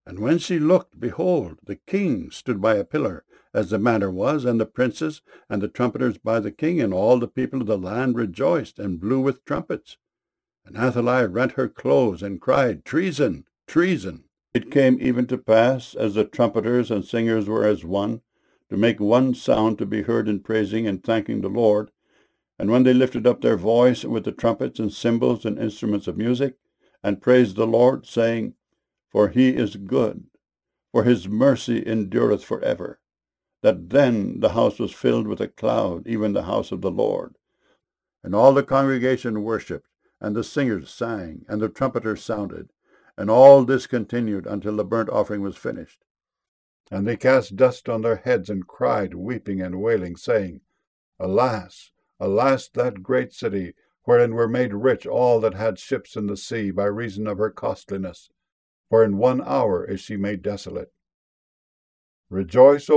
And when she looked, behold, the king stood by a pillar, as the manner was, and the princes and the trumpeters by the king, and all the people of the land rejoiced, and blew with trumpets. And Athaliah rent her clothes, and cried, Treason! Treason! It came even to pass, as the trumpeters and singers were as one, to make one sound to be heard in praising and thanking the Lord. And when they lifted up their voice with the trumpets and cymbals and instruments of music, and praised the Lord, saying, For he is good, for his mercy endureth forever, that then the house was filled with a cloud, even the house of the Lord. And all the congregation worshipped, and the singers sang, and the trumpeters sounded. And all this continued until the burnt offering was finished. And they cast dust on their heads, and cried, weeping and wailing, saying, Alas, alas, that great city, wherein were made rich all that had ships in the sea, by reason of her costliness. For in 1 hour is she made desolate. Rejoice,